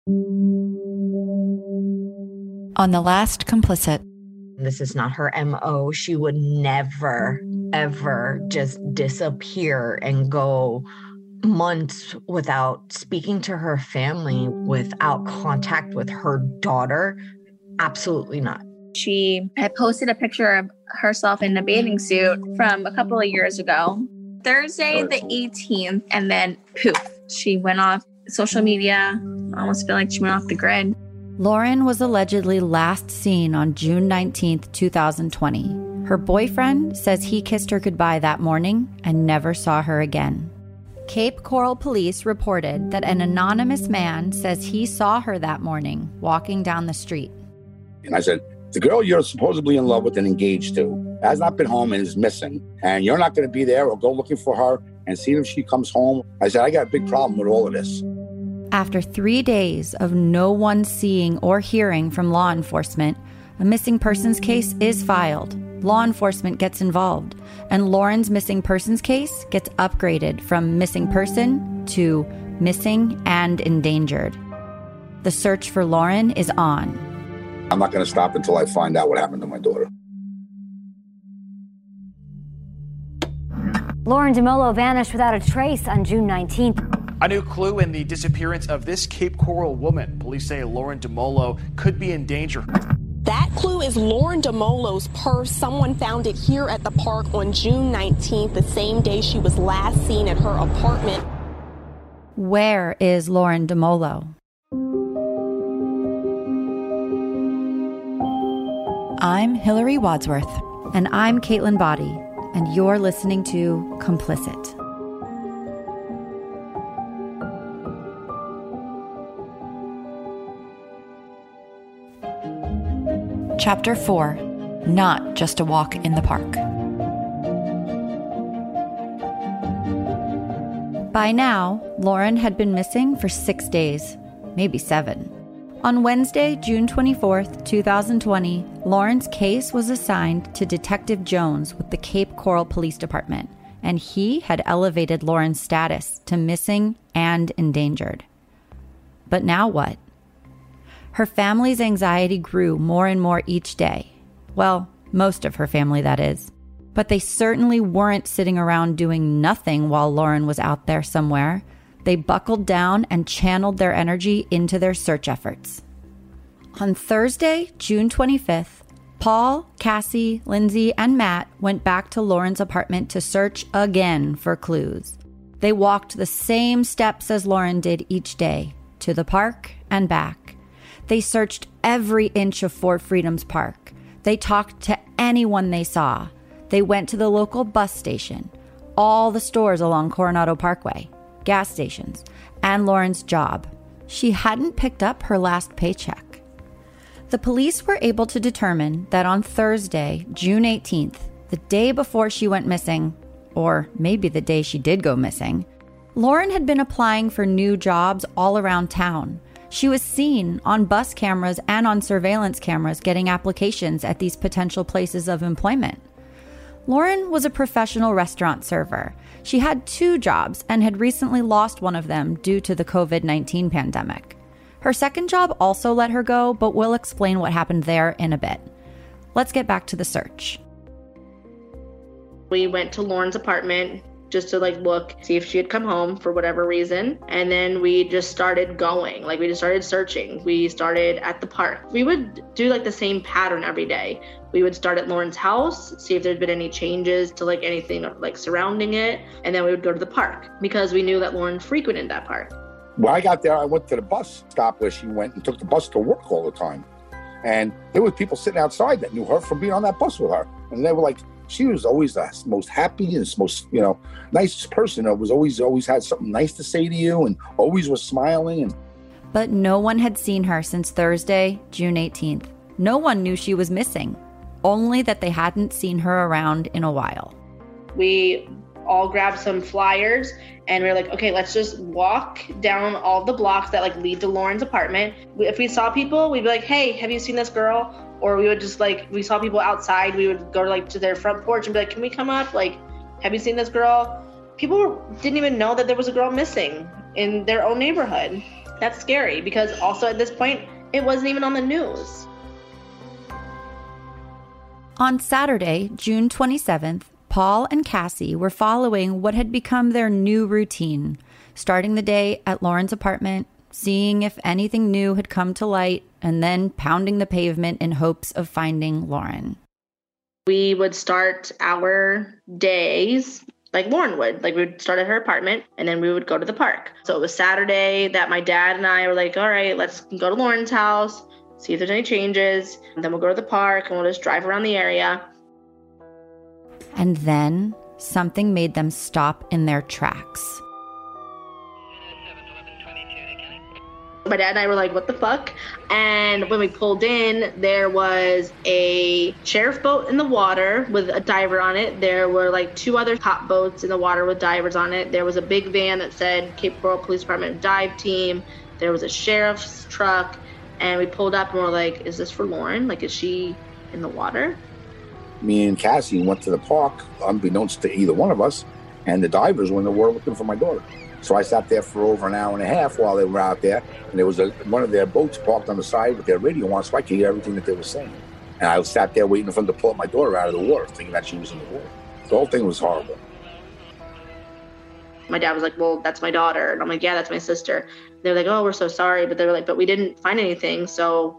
On The Last Complicit. This is not her MO. She would never, ever just disappear and go months without speaking to her family, without contact with her daughter. Absolutely not. She had posted a picture of herself in a bathing suit from a couple of years ago. Thursday the 18th, and then poof, she went off social media. I almost feel like she went off the grid. Lauren was allegedly last seen on June 19th, 2020. Her boyfriend says he kissed her goodbye that morning and never saw her again. Cape Coral Police reported that an anonymous man says he saw her that morning walking down the street. And I said, the girl you're supposedly in love with and engaged to has not been home and is missing. And you're not going to be there or go looking for her and see if she comes home. I said, I got a big problem with all of this. After 3 days of no one seeing or hearing from law enforcement, a missing persons case is filed. Law enforcement gets involved, and Lauren's missing persons case gets upgraded from missing person to missing and endangered. The search for Lauren is on. I'm not going to stop until I find out what happened to my daughter. Lauren DeMolo vanished without a trace on June 19th. A new clue in the disappearance of this Cape Coral woman. Police say Lauren DeMolo could be in danger. That clue is Lauren DeMolo's purse. Someone found it here at the park on June 19th, the same day she was last seen at her apartment. Where is Lauren DeMolo? I'm Hillary Wadsworth. And I'm Caitlin Body. And you're listening to Complicit. Chapter 4. Not just a walk in the park. By now, Lauren had been missing for 6 days, maybe 7. On Wednesday, June 24th, 2020, Lauren's case was assigned to Detective Jones with the Cape Coral Police Department, and he had elevated Lauren's status to missing and endangered. But now what? Her family's anxiety grew more and more each day. Well, most of her family, that is. But they certainly weren't sitting around doing nothing while Lauren was out there somewhere. They buckled down and channeled their energy into their search efforts. On Thursday, June 25th, Paul, Cassie, Lindsay, and Matt went back to Lauren's apartment to search again for clues. They walked the same steps as Lauren did each day, to the park and back. They searched every inch of Fort Freedom's park. They talked to anyone they saw. They went to the local bus station, all the stores along Coronado Parkway, gas stations, and Lauren's job. She hadn't picked up her last paycheck. The police were able to determine that on Thursday, June 18th, the day before she went missing, or maybe the day she did go missing, Lauren had been applying for new jobs all around town. She was seen on bus cameras and on surveillance cameras getting applications at these potential places of employment. Lauren was a professional restaurant server. She had 2 jobs and had recently lost one of them due to the COVID-19 pandemic. Her second job also let her go, but we'll explain what happened there in a bit. Let's get back to the search. We went to Lauren's apartment just to look, see if she had come home for whatever reason. And then we just started going, we just started searching. We started at the park. We would do the same pattern every day. We would start at Lauren's house, see if there'd been any changes to anything surrounding it. And then we would go to the park because we knew that Lauren frequented that park. When I got there, I went to the bus stop where she went and took the bus to work all the time. And there were people sitting outside that knew her from being on that bus with her. And they were like, she was always the most happy and most, nicest person. Always had something nice to say to you and always was smiling. But no one had seen her since Thursday, June 18th. No one knew she was missing, only that they hadn't seen her around in a while. We all grabbed some flyers and we were like, okay, let's just walk down all the blocks that lead to Lauren's apartment. If we saw people, we'd be like, hey, have you seen this girl? Or we would just we saw people outside, we would go to their front porch and be like, can we come up? Have you seen this girl? People didn't even know that there was a girl missing in their own neighborhood. That's scary because also at this point, it wasn't even on the news. On Saturday, June 27th, Paul and Cassie were following what had become their new routine, starting the day at Lauren's apartment, seeing if anything new had come to light, and then pounding the pavement in hopes of finding Lauren. We would start our days like Lauren would. Like, we would start at her apartment and then we would go to the park. So it was Saturday that my dad and I were like, all right, let's go to Lauren's house, see if there's any changes. And then we'll go to the park and we'll just drive around the area. And then something made them stop in their tracks. My dad and I were like, what the fuck? And when we pulled in, there was a sheriff boat in the water with a diver on it. There were like 2 other top boats in the water with divers on it. There was a big van that said Cape Coral Police Department dive team. There was a sheriff's truck. And we pulled up and we're like, is this for Lauren? Like, is she in the water? Me and Cassie went to the park, unbeknownst to either one of us, and the divers were in the water looking for my daughter. So I sat there for over an hour and a half while they were out there, and there was one of their boats parked on the side with their radio on, so I could hear everything that they were saying. And I sat there waiting for them to pull my daughter out of the water, thinking that she was in the water. The whole thing was horrible. My dad was like, well, that's my daughter. And I'm like, yeah, that's my sister. They're like, oh, we're so sorry. But they were like, but we didn't find anything. So,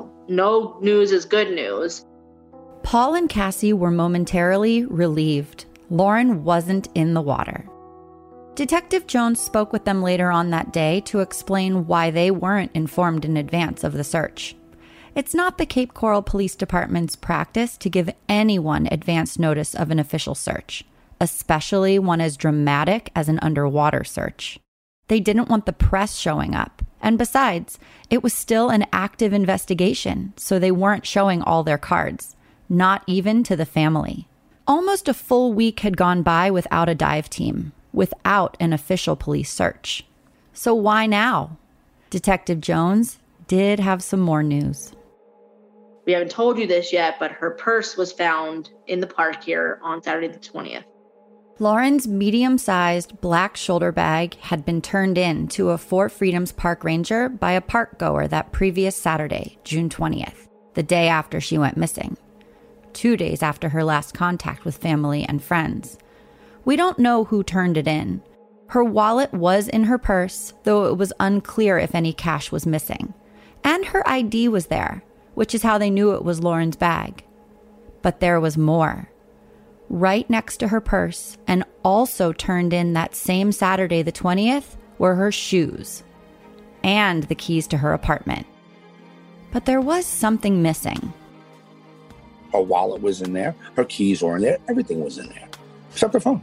no news is good news. Paul and Cassie were momentarily relieved. Lauren wasn't in the water. Detective Jones spoke with them later on that day to explain why they weren't informed in advance of the search. It's not the Cape Coral Police Department's practice to give anyone advance notice of an official search, especially one as dramatic as an underwater search. They didn't want the press showing up. And besides, it was still an active investigation, so they weren't showing all their cards, not even to the family. Almost a full week had gone by without a dive team, without an official police search. So why now? Detective Jones did have some more news. We haven't told you this yet, but her purse was found in the park here on Saturday the 20th. Lauren's medium-sized black shoulder bag had been turned in to a Fort Freedoms park ranger by a park goer that previous Saturday, June 20th, the day after she went missing, 2 days after her last contact with family and friends. We don't know who turned it in. Her wallet was in her purse, though it was unclear if any cash was missing. And her ID was there, which is how they knew it was Lauren's bag. But there was more. Right next to her purse, and also turned in that same Saturday the 20th, were her shoes and the keys to her apartment. But there was something missing. Her wallet was in there, her keys were in there, everything was in there, except her phone.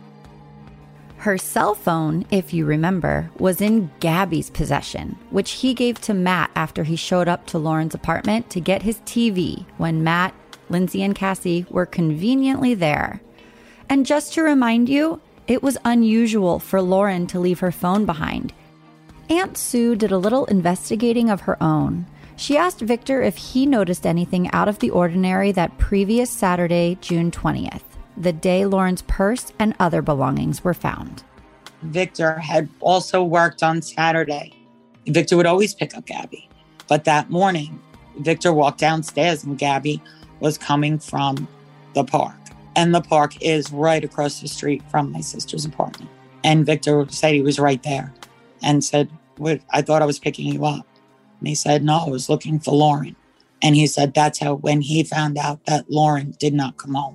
Her cell phone, if you remember, was in Gabby's possession, which he gave to Matt after he showed up to Lauren's apartment to get his TV when Matt, Lindsay, and Cassie were conveniently there. And just to remind you, it was unusual for Lauren to leave her phone behind. Aunt Sue did a little investigating of her own. She asked Victor if he noticed anything out of the ordinary that previous Saturday, June 20th, the day Lauren's purse and other belongings were found. Victor had also worked on Saturday. Victor would always pick up Gabby. But that morning, Victor walked downstairs and Gabby was coming from the park. And the park is right across the street from my sister's apartment. And Victor said he was right there and said, I thought I was picking you up. And he said, no, I was looking for Lauren. And he said that's how, when he found out that Lauren did not come home.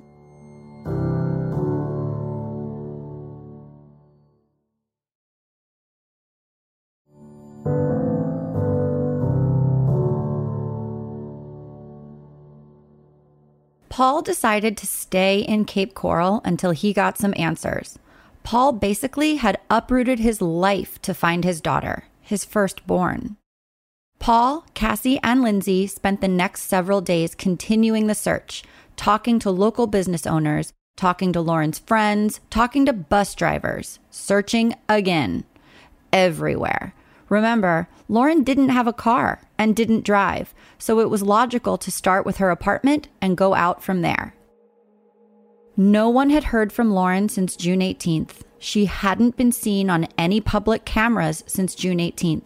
Paul decided to stay in Cape Coral until he got some answers. Paul basically had uprooted his life to find his daughter, his firstborn. Paul, Cassie, and Lindsay spent the next several days continuing the search, talking to local business owners, talking to Lauren's friends, talking to bus drivers, searching again, everywhere. Remember, Lauren didn't have a car and didn't drive, so it was logical to start with her apartment and go out from there. No one had heard from Lauren since June 18th. She hadn't been seen on any public cameras since June 18th.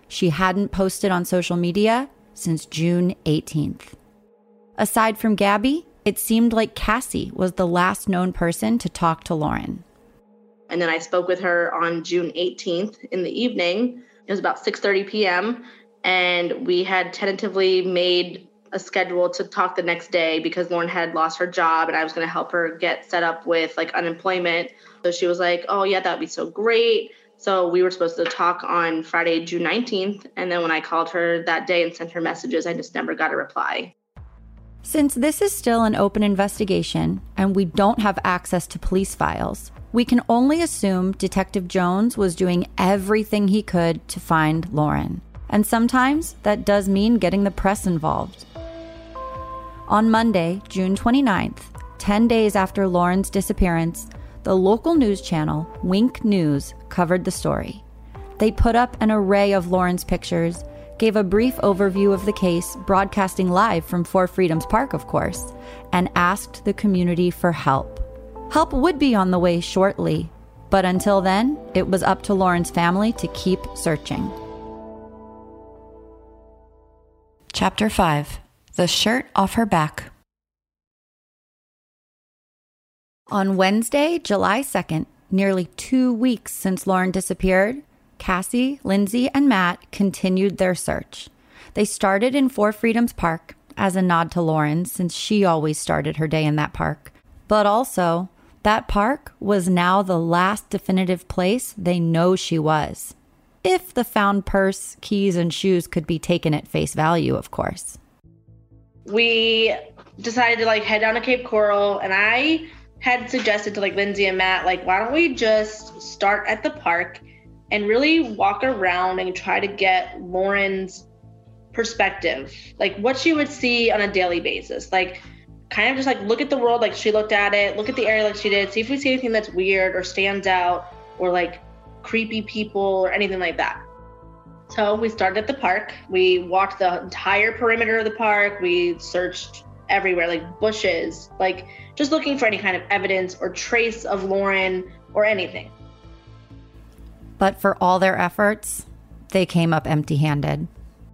she hadn't posted on social media since June 18th. Aside from Gabby, it seemed like Cassie was the last known person to talk to Lauren. And then I spoke with her on June 18th in the evening. It was about 6:30 p.m. And we had tentatively made a schedule to talk the next day because Lauren had lost her job and I was going to help her get set up with like unemployment. So she was like, oh yeah, that'd be so great. So we were supposed to talk on Friday, June 19th. And then when I called her that day and sent her messages, I just never got a reply. Since this is still an open investigation and we don't have access to police files, we can only assume Detective Jones was doing everything he could to find Lauren. And sometimes that does mean getting the press involved. On Monday, June 29th, 10 days after Lauren's disappearance, the local news channel, Wink News, covered the story. They put up an array of Lauren's pictures, gave a brief overview of the case, broadcasting live from Four Freedoms Park, of course, and asked the community for help. Help would be on the way shortly, but until then, it was up to Lauren's family to keep searching. Chapter 5. The Shirt Off Her Back. On Wednesday, July 2nd, nearly 2 weeks since Lauren disappeared, Cassie, Lindsay, and Matt continued their search. They started in Four Freedoms Park as a nod to Lauren, since she always started her day in that park. But also, that park was now the last definitive place they know she was. If the found purse, keys, and shoes could be taken at face value, of course. We decided to head down to Cape Coral, and I had suggested to Lindsay and Matt, why don't we just start at the park and really walk around and try to get Lauren's perspective, what she would see on a daily basis. Kind of just look at the world like she looked at it, look at the area like she did, see if we see anything that's weird or stands out or creepy people or anything like that. So we started at the park. We walked the entire perimeter of the park. We searched everywhere, bushes, just looking for any kind of evidence or trace of Lauren or anything. But for all their efforts, they came up empty-handed.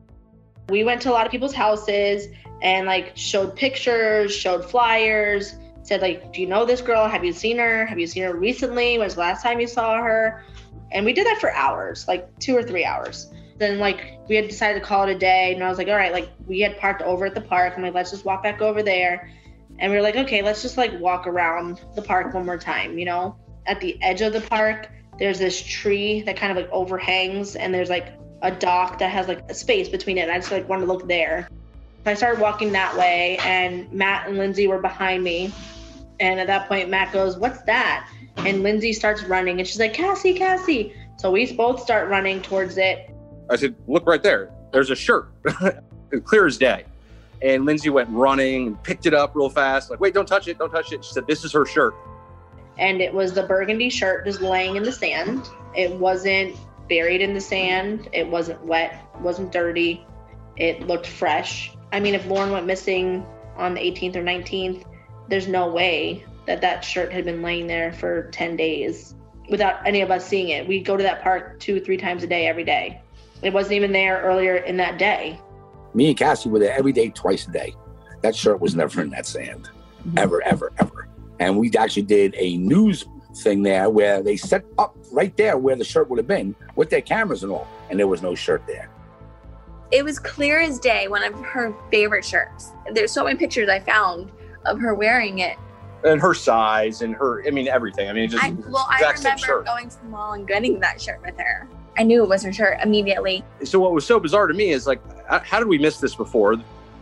We went to a lot of people's houses and showed pictures, showed flyers, said do you know this girl? Have you seen her? Have you seen her recently? When's the last time you saw her? And we did that for hours, 2 or 3 hours. Then we had decided to call it a day, and I was all right, we had parked over at the park. I'm let's just walk back over there. And we were okay, let's just walk around the park one more time, At the edge of the park, there's this tree that kind of overhangs, and there's a dock that has a space between it. And I just wanted to look there. So I started walking that way, and Matt and Lindsay were behind me. And at that point, Matt goes, "What's that?" And Lindsay starts running, and she's like, Cassie. So we both start running towards it. I said, "Look right there. There's a shirt." Clear as day. And Lindsay went running and picked it up real fast. "Wait, don't touch it. Don't touch it." She said, "This is her shirt." And it was the burgundy shirt just laying in the sand. It wasn't buried in the sand. It wasn't wet, wasn't dirty. It looked fresh. I mean, if Lauren went missing on the 18th or 19th, there's no way that shirt had been laying there for 10 days without any of us seeing it. We go to that park 2-3 times a day, every day. It wasn't even there earlier in that day. Me and Cassie were there every day, twice a day. That shirt was never in that sand. Ever, ever, ever. And we actually did a news thing there where they set up right there where the shirt would have been with their cameras and all, and there was no shirt there. It was clear as day, one of her favorite shirts. There's so many pictures I found of her wearing it. And her size and everything. I remember shirt. Going to the mall and getting that shirt with her. I knew it was her shirt immediately. So what was so bizarre to me is how did we miss this before?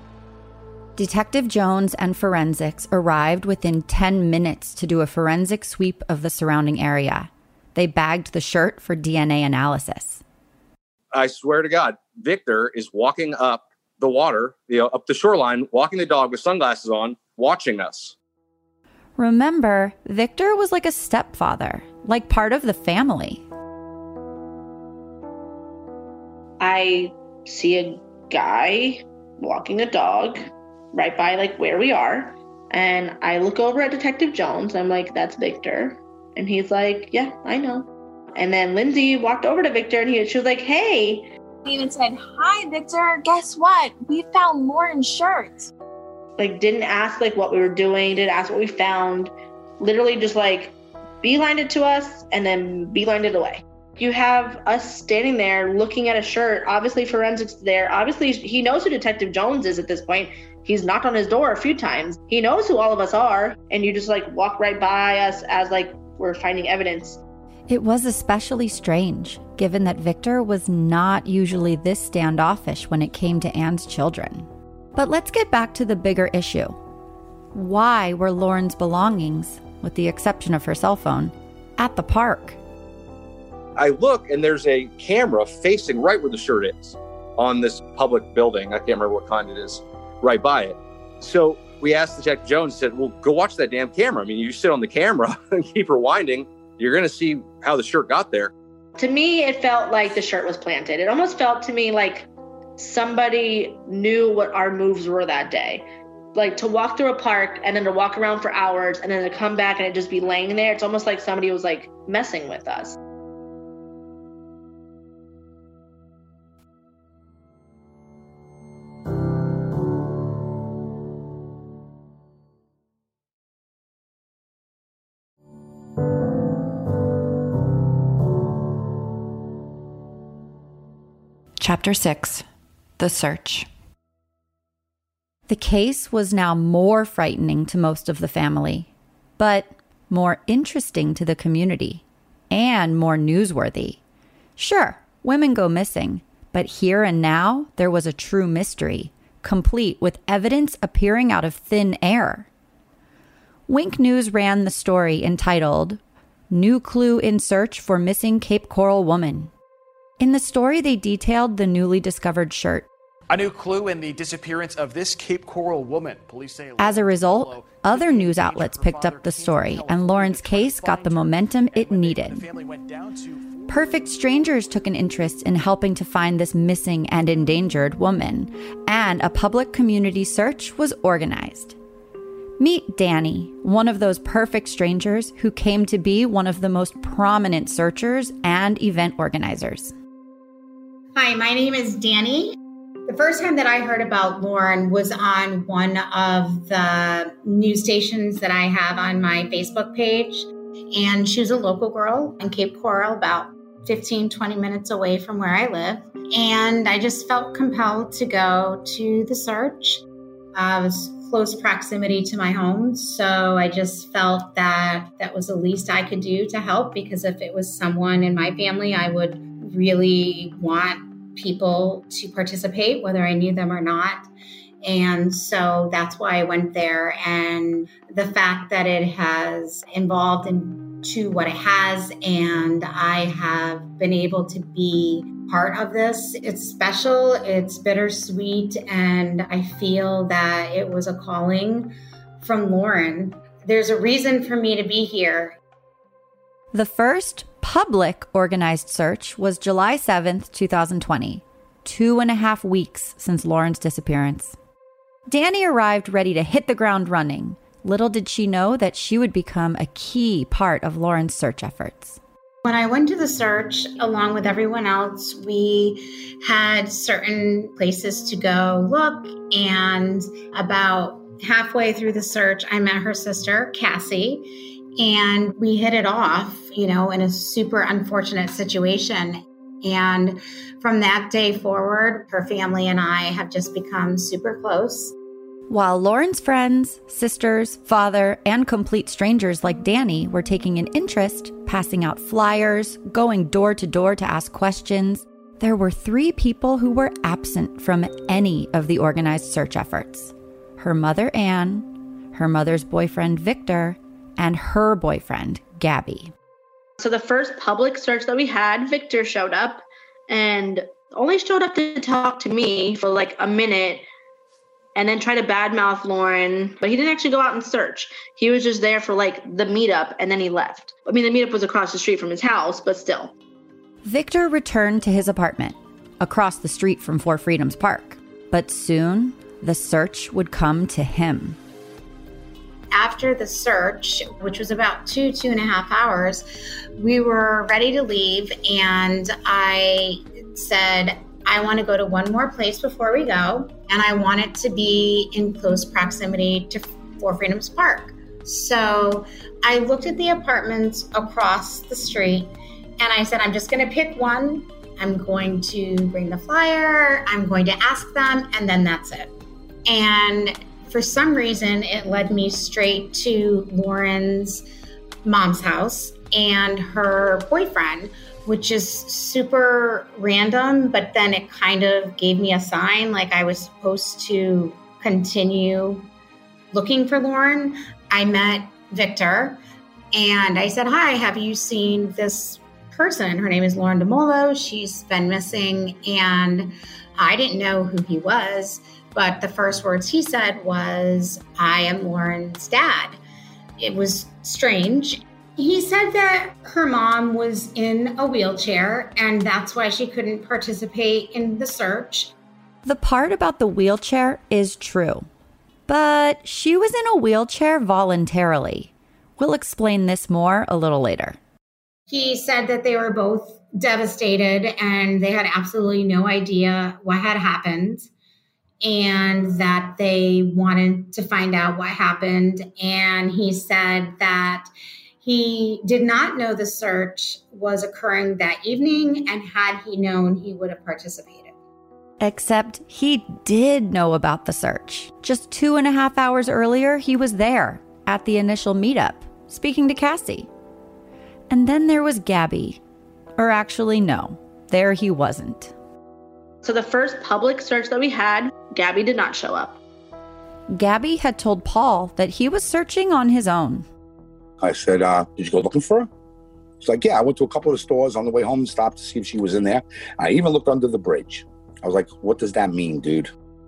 Detective Jones and forensics arrived within 10 minutes to do a forensic sweep of the surrounding area. They bagged the shirt for DNA analysis. I swear to God, Victor is walking up the water, up the shoreline, walking the dog with sunglasses on, watching us. Remember, Victor was like a stepfather, like part of the family. I see a guy walking a dog right by where we are. And I look over at Detective Jones. I'm like, "That's Victor." And he's like, "Yeah, I know." And then Lindsay walked over to Victor and she was like, "Hey." He even said, "Hi, Victor, guess what? We found Lauren's shirt." Like, didn't ask like what we were doing, didn't ask what we found. Literally just like beelined it to us and then beelined it away. You have us standing there looking at a shirt. Obviously forensics there. Obviously he knows who Detective Jones is at this point. He's knocked on his door a few times. He knows who all of us are. And you just like walk right by us as like we're finding evidence. It was especially strange, given that Victor was not usually this standoffish when it came to Anne's children. But let's get back to the bigger issue. Why were Lauren's belongings, with the exception of her cell phone, at the park? I look and there's a camera facing right where the shirt is on this public building. I can't remember what kind it is, right by it. So we asked Detective Jones, said, well, go watch that damn camera. I mean, you sit on the camera and keep rewinding, you're going to see how the shirt got there. To me, it felt like the shirt was planted. It almost felt to me like somebody knew what our moves were that day. Like to walk through a park and then to walk around for hours and then to come back and it just be laying there. It's almost like somebody was like messing with us. Chapter 6. The Search. The case was now more frightening to most of the family, but more interesting to the community and more newsworthy. Sure, women go missing, but here and now there was a true mystery, complete with evidence appearing out of thin air. Wink News ran the story entitled, "New Clue in Search for Missing Cape Coral Woman." In the story, they detailed the newly discovered shirt. A new clue in the disappearance of this Cape Coral woman. Police say as a result, other news outlets picked up the story, and Lauren's case got the momentum it needed. Perfect Strangers took an interest in helping to find this missing and endangered woman, and a public community search was organized. Meet Danny, one of those perfect strangers who came to be one of the most prominent searchers and event organizers. Hi, my name is Danny. The first time that I heard about Lauren was on one of the news stations that I have on my Facebook page. And she was a local girl in Cape Coral, about 15, 20 minutes away from where I live. And I just felt compelled to go to the search. I was close proximity to my home. So I just felt that that was the least I could do to help, because if it was someone in my family, I would really want people to participate, whether I knew them or not. And so that's why I went there. And the fact that it has evolved into what it has, and I have been able to be part of this, it's special, it's bittersweet, and I feel that it was a calling from Lauren. There's a reason for me to be here. The first public organized search was July 7th, 2020, 2.5 weeks since Lauren's disappearance. Danny arrived ready to hit the ground running. Little did she know that she would become a key part of Lauren's search efforts. When I went to the search, along with everyone else, we had certain places to go look. And about halfway through the search, I met her sister, Cassie, and we hit it off, in a super unfortunate situation. And from that day forward, her family and I have just become super close. While Lauren's friends, sisters, father, and complete strangers like Danny were taking an interest, passing out flyers, going door to door to ask questions, there were 3 people who were absent from any of the organized search efforts. Her mother, Anne, her mother's boyfriend, Victor, and her boyfriend, Gabby. So the first public search that we had, Victor showed up and only showed up to talk to me for like a minute and then try to badmouth Lauren, but he didn't actually go out and search. He was just there for like the meetup and then he left. I mean, the meetup was across the street from his house, but still. Victor returned to his apartment across the street from Four Freedoms Park, but soon the search would come to him. After the search, which was about 2.5 hours, we were ready to leave. And I said, I want to go to one more place before we go, and I want it to be in close proximity to Four Freedoms Park. So I looked at the apartments across the street, and I said, I'm just going to pick one. I'm going to bring the flyer. I'm going to ask them, and then that's it. And for some reason, it led me straight to Lauren's mom's house and her boyfriend, which is super random, but then it kind of gave me a sign like I was supposed to continue looking for Lauren. I met Victor and I said, hi, have you seen this person? Her name is Lauren DeMolo. She's been missing, and I didn't know who he was, but the first words he said was, I am Lauren's dad. It was strange. He said that her mom was in a wheelchair, and that's why she couldn't participate in the search. The part about the wheelchair is true, but she was in a wheelchair voluntarily. We'll explain this more a little later. He said that they were both devastated and they had absolutely no idea what had happened, and that they wanted to find out what happened. And he said that he did not know the search was occurring that evening, and had he known, he would have participated. Except he did know about the search. Just 2.5 hours earlier, he was there at the initial meetup, speaking to Cassie. And then there was Gabby. Or actually, no, there he wasn't. So the first public search that we had, Gabby did not show up. Gabby had told Paul that he was searching on his own. I said, did you go looking for her? She's like, yeah, I went to a couple of stores on the way home and stopped to see if she was in there. I even looked under the bridge. I was like, what does that mean, dude?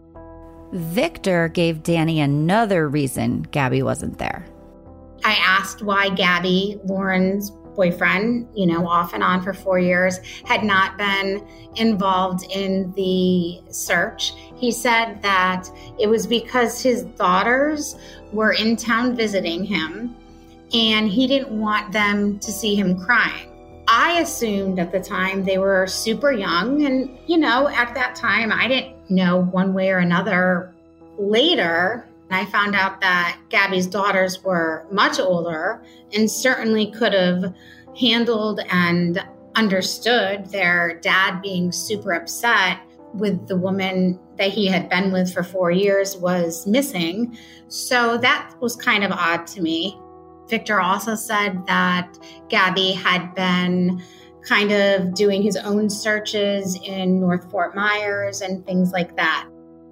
Victor gave Danny another reason Gabby wasn't there. I asked why Gabby, Lauren's boyfriend, off and on for 4 years, had not been involved in the search. He said that it was because his daughters were in town visiting him, and he didn't want them to see him crying. I assumed at the time they were super young, and, at that time, I didn't know one way or another. Later, I found out that Gabby's daughters were much older and certainly could have handled and understood their dad being super upset with the woman that he had been with for 4 years was missing. So that was kind of odd to me. Victor also said that Gabby had been kind of doing his own searches in North Fort Myers and things like that.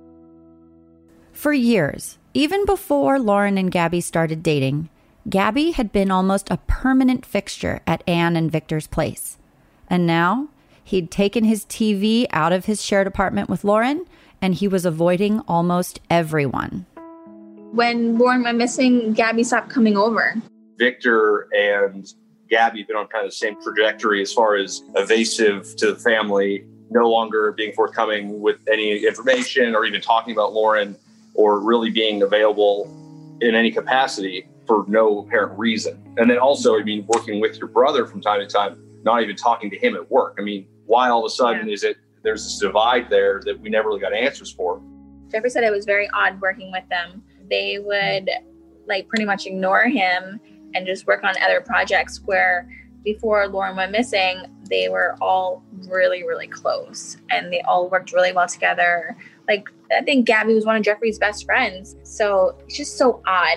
For years, even before Lauren and Gabby started dating, Gabby had been almost a permanent fixture at Ann and Victor's place. And now, he'd taken his TV out of his shared apartment with Lauren, and he was avoiding almost everyone. When Lauren went missing, Gabby stopped coming over. Victor and Gabby have been on kind of the same trajectory as far as evasive to the family, no longer being forthcoming with any information or even talking about Lauren or really being available in any capacity for no apparent reason. And then also, working with your brother from time to time, not even talking to him at work. Why all of a sudden is it there's this divide there that we never really got answers for? Jeffrey said it was very odd working with them. They would pretty much ignore him and just work on other projects, where before Lauren went missing, they were all really, really close and they all worked really well together. I think Gabby was one of Jeffrey's best friends. So it's just so odd.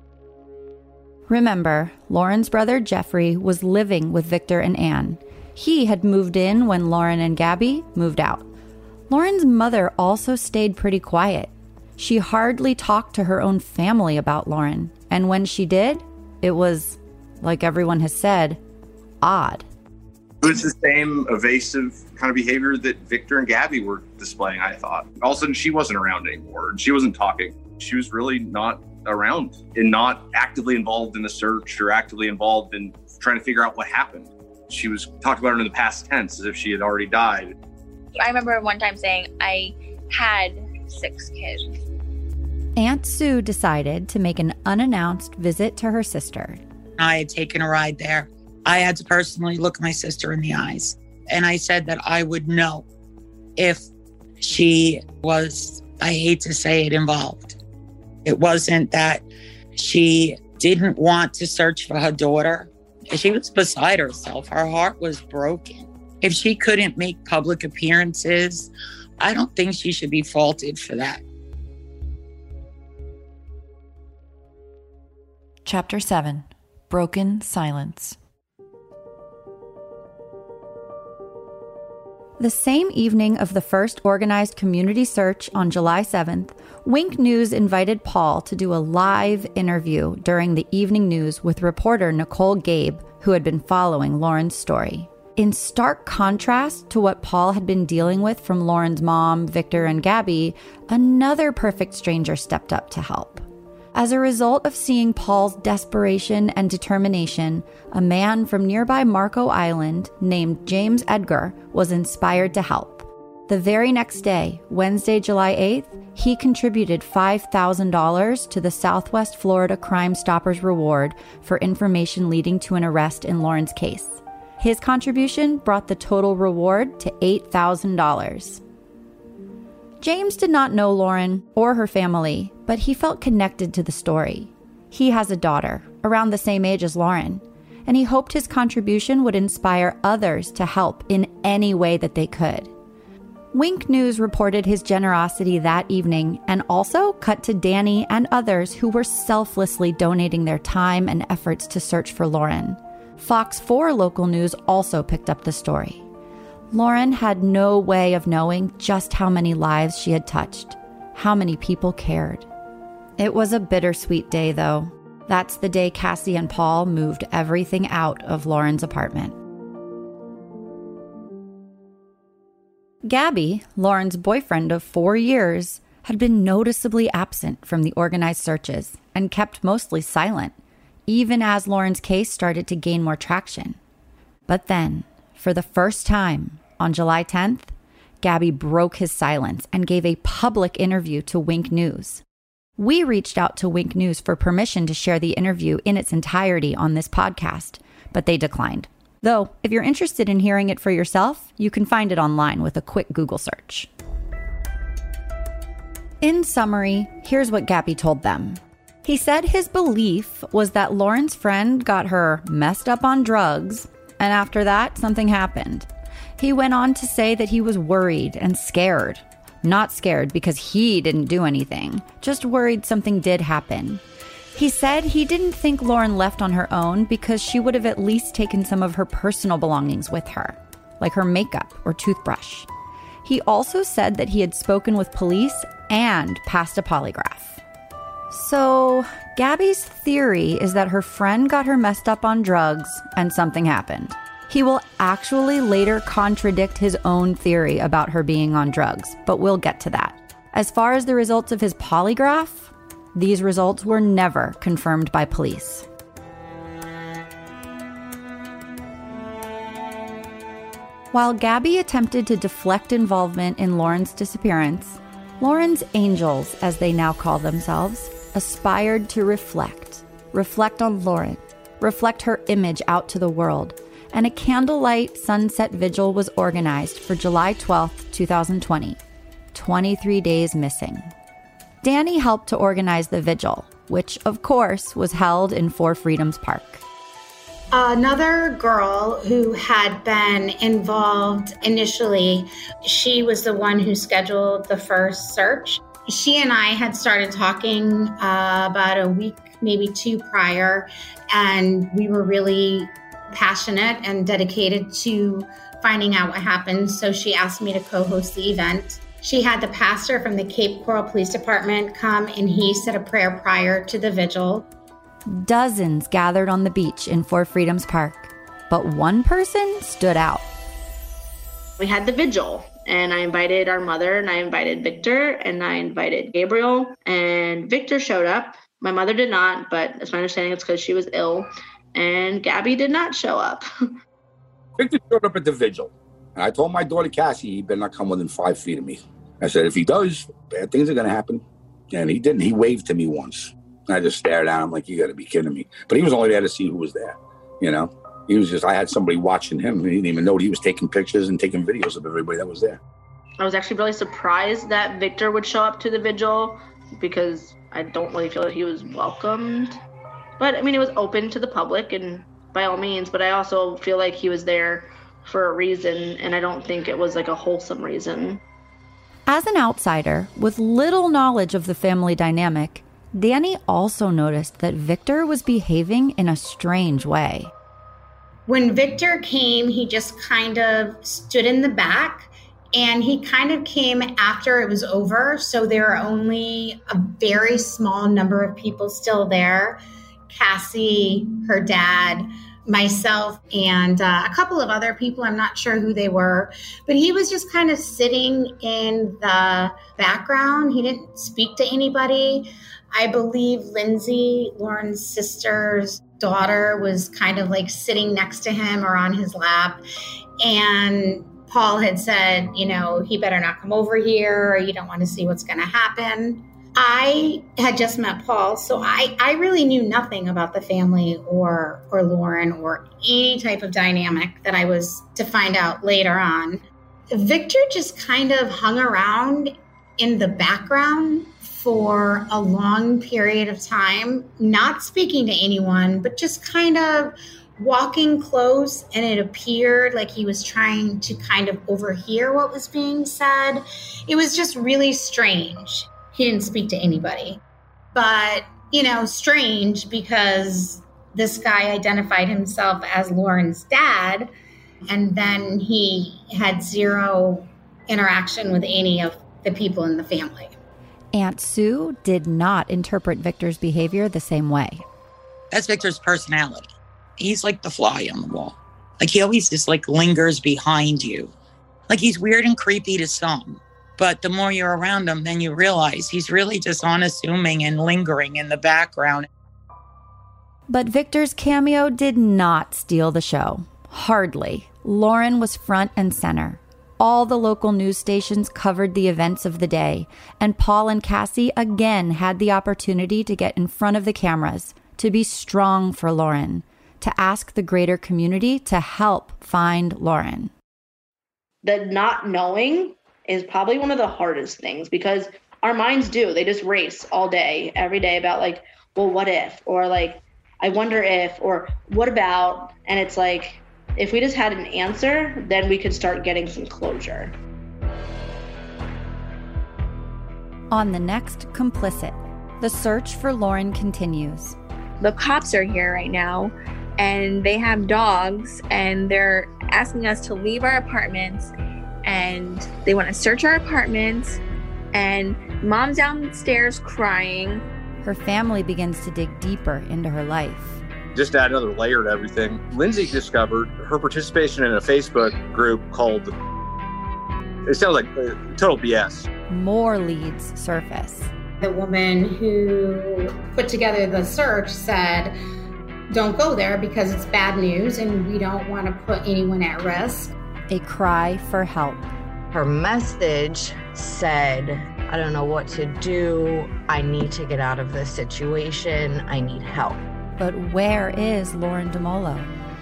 Remember, Lauren's brother Jeffrey was living with Victor and Ann. He had moved in when Lauren and Gabby moved out. Lauren's mother also stayed pretty quiet. She hardly talked to her own family about Lauren. And when she did, it was, like everyone has said, odd. It was the same evasive kind of behavior that Victor and Gabby were displaying, I thought. All of a sudden, she wasn't around anymore. She wasn't talking. She was really not around and not actively involved in the search or actively involved in trying to figure out what happened. She was talked about her in the past tense as if she had already died. I remember one time saying, I had 6 kids. Aunt Sue decided to make an unannounced visit to her sister. I had taken a ride there. I had to personally look my sister in the eyes. And I said that I would know if she was, I hate to say it, involved. It wasn't that she didn't want to search for her daughter. She was beside herself. Her heart was broken. If she couldn't make public appearances, I don't think she should be faulted for that. Chapter 7. Broken Silence. The same evening of the first organized community search on July 7th, Wink News invited Paul to do a live interview during the evening news with reporter Nicole Gabe, who had been following Lauren's story. In stark contrast to what Paul had been dealing with from Lauren's mom, Victor, and Gabby, another perfect stranger stepped up to help. As a result of seeing Paul's desperation and determination, a man from nearby Marco Island named James Edgar was inspired to help. The very next day, Wednesday, July 8th, he contributed $5,000 to the Southwest Florida Crime Stoppers Reward for information leading to an arrest in Lauren's case. His contribution brought the total reward to $8,000. James did not know Lauren or her family, but he felt connected to the story. He has a daughter, around the same age as Lauren, and he hoped his contribution would inspire others to help in any way that they could. Wink News reported his generosity that evening and also cut to Danny and others who were selflessly donating their time and efforts to search for Lauren. Fox 4 local news also picked up the story. Lauren had no way of knowing just how many lives she had touched, how many people cared. It was a bittersweet day, though. That's the day Cassie and Paul moved everything out of Lauren's apartment. Gabby, Lauren's boyfriend of 4 years, had been noticeably absent from the organized searches and kept mostly silent, even as Lauren's case started to gain more traction. But then, for the first time, on July 10th, Gabby broke his silence and gave a public interview to Wink News. We reached out to Wink News for permission to share the interview in its entirety on this podcast, but they declined. Though, if you're interested in hearing it for yourself, you can find it online with a quick Google search. In summary, here's what Gabby told them. He said his belief was that Lauren's friend got her messed up on drugs, and after that, something happened. He went on to say that he was worried and scared. Not scared because he didn't do anything, just worried something did happen. He said he didn't think Lauren left on her own because she would have at least taken some of her personal belongings with her, like her makeup or toothbrush. He also said that he had spoken with police and passed a polygraph. So, Gabby's theory is that her friend got her messed up on drugs and something happened. He will actually later contradict his own theory about her being on drugs, but we'll get to that. As far as the results of his polygraph, these results were never confirmed by police. While Gabby attempted to deflect involvement in Lauren's disappearance, Lauren's angels, as they now call themselves, aspired to reflect on Lauren, reflect her image out to the world, and a candlelight sunset vigil was organized for July 12th, 2020, 23 days missing. Danny helped to organize the vigil, which, of course, was held in Four Freedoms Park. Another girl who had been involved initially, she was the one who scheduled the first search. She and I had started talking about a week, maybe 2 prior, and we were really passionate and dedicated to finding out what happened. So she asked me to co-host the event. She had the pastor from the Cape Coral Police Department come, and he said a prayer prior to the vigil. Dozens gathered on the beach in Four Freedoms Park, but one person stood out. We had the vigil, and I invited our mother, and I invited Victor, and I invited Gabriel, and Victor showed up. My mother did not, but it's my understanding it's because she was ill, and Gabby did not show up. Victor showed up at the vigil. And I told my daughter, Cassie, he better not come within 5 feet of me. I said, if he does, bad things are going to happen. And he didn't. He waved to me once. And I just stared at him like, you got to be kidding me. But he was only there to see who was there, you know. He was just, I had somebody watching him. He didn't even know he was taking pictures and taking videos of everybody that was there. I was actually really surprised that Victor would show up to the vigil because I don't really feel that he was welcomed. But I mean, it was open to the public and by all means, but I also feel like he was there for a reason, and I don't think it was like a wholesome reason. As an outsider with little knowledge of the family dynamic, Danny also noticed that Victor was behaving in a strange way. When Victor came, he just kind of stood in the back, and he kind of came after it was over. So there are only a very small number of people still there. Cassie, her dad, myself, and a couple of other people. I'm not sure who they were, but he was just kind of sitting in the background. He didn't speak to anybody. I believe Lindsay, Lauren's sister's daughter, was kind of like sitting next to him or on his lap. And Paul had said, you know, he better not come over here, or you don't want to see what's going to happen. I had just met Paul, so I really knew nothing about the family or Lauren or any type of dynamic that I was to find out later on. Victor just kind of hung around in the background for a long period of time, not speaking to anyone, but just kind of walking close, and it appeared like he was trying to kind of overhear what was being said. It was just really strange. He didn't speak to anybody. But, you know, strange because this guy identified himself as Lauren's dad, and then he had zero interaction with any of the people in the family. Aunt Sue did not interpret Victor's behavior the same way. That's Victor's personality. He's like the fly on the wall. Like, he always just like lingers behind you. Like, he's weird and creepy to some. But the more you're around him, then you realize he's really just unassuming and lingering in the background. But Victor's cameo did not steal the show. Hardly. Lauren was front and center. All the local news stations covered the events of the day, and Paul and Cassie again had the opportunity to get in front of the cameras, to be strong for Lauren, to ask the greater community to help find Lauren. The not knowing is probably one of the hardest things, because our minds they just race all day, every day about like, well, what if, or like, I wonder if, or what about, and it's like, if we just had an answer, then we could start getting some closure. On the next Complicit, the search for Lauren continues. The cops are here right now, and they have dogs, and they're asking us to leave our apartments, and they want to search our apartments, and Mom's downstairs crying. Her family begins to dig deeper into her life. Just to add another layer to everything, Lindsay discovered her participation in a Facebook group called, it sounds like total BS. More leads surface. The woman who put together the search said, don't go there because it's bad news and we don't want to put anyone at risk. A cry for help. Her message said, I don't know what to do. I need to get out of this situation. I need help. But where is Lauren DeMolo?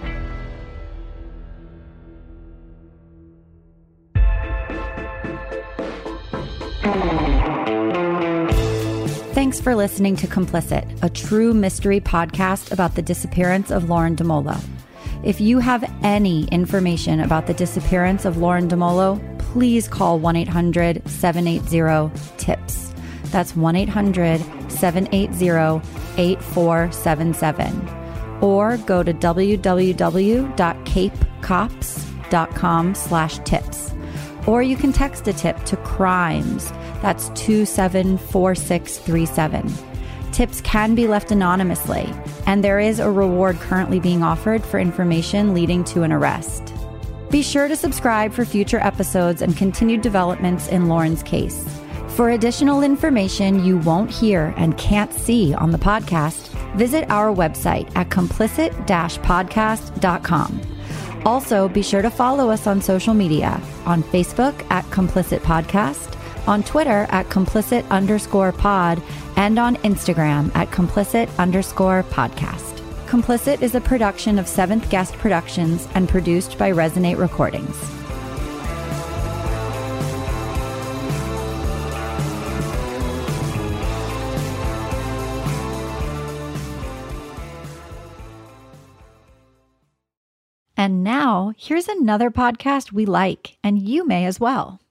Thanks for listening to Complicit, a true mystery podcast about the disappearance of Lauren DeMolo. If you have any information about the disappearance of Lauren DeMolo, please call 1-800-780-TIPS. That's 1-800-780-8477. Or go to www.capecops.com/tips. Or you can text a tip to CRIMES. That's 274637. Tips can be left anonymously, and there is a reward currently being offered for information leading to an arrest. Be sure to subscribe for future episodes and continued developments in Lauren's case. For additional information you won't hear and can't see on the podcast, visit our website at complicit-podcast.com. Also, be sure to follow us on social media, on Facebook at Complicit Podcast, on Twitter at complicit_pod, and on Instagram at complicit_podcast. Complicit is a production of Seventh Guest Productions and produced by Resonate Recordings. And now, here's another podcast we like, and you may as well.